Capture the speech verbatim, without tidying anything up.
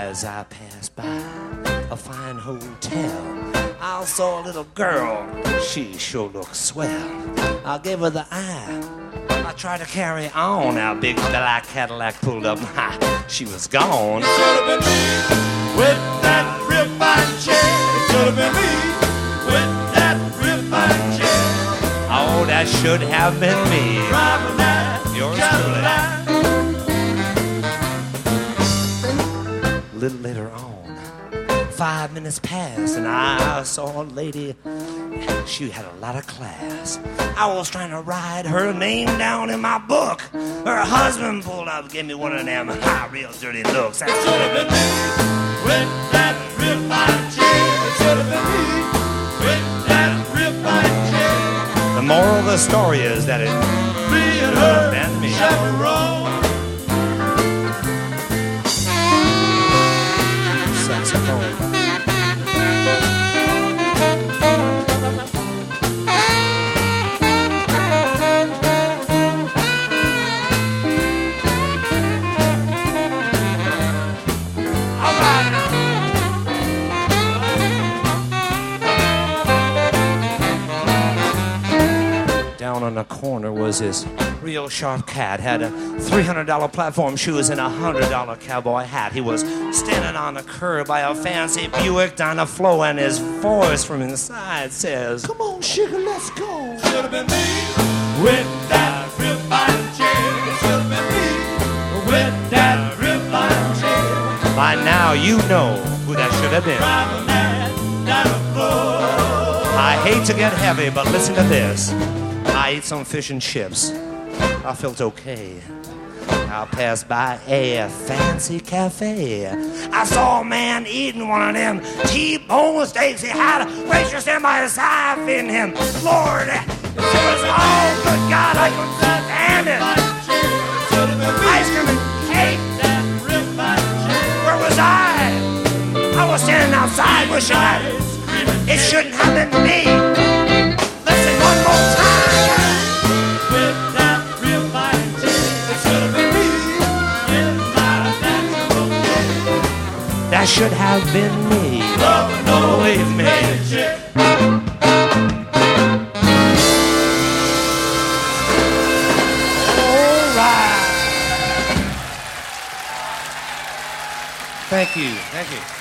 As I passed by a fine hotel, I saw a little girl. She sure looked swell. I gave her the eye. I tried to carry on. Our big black Cadillac pulled up. Ha, she was gone. It should have been me with that refined chair. It should have been me with that refined chair. Oh, that should have been me. Driving that Yours Cadillac. A little later on, five minutes passed, and I saw a lady. She had a lot of class. I was trying to write her name down in my book. Her husband pulled up, gave me one of them high, real dirty looks. It should have been me with that refined chair. It should have been me with that refined chair. The moral of the story is that it Me and her and me. chaperone. Saxophone. Down on the corner was this real sharp cat. Had a three hundred dollar platform shoes and a one hundred dollar cowboy hat. He was standing on the curb by a fancy Buick down the floor, and his voice from inside says, "Come on, sugar, let's go." Should have been me with that refined chair. It should have been me with that refined chair. By now you know who that should have been. Driving that down the floor. I hate to get heavy, but listen to this. I ate some fish and chips. I felt okay. I passed by a fancy cafe. I saw a man eating one of them T-bone steaks. He had a waitress in by his side feeding him. Lord, it was all good God, I couldn't stand it. Ice cream and cake. Where was I? I was standing outside wishing I... It shouldn't have been me. Listen one more time. With that refined chair. It should have been me in my natural chair. That should have been me. Loving no Believe me. lady chick. All right. Thank you. Thank you.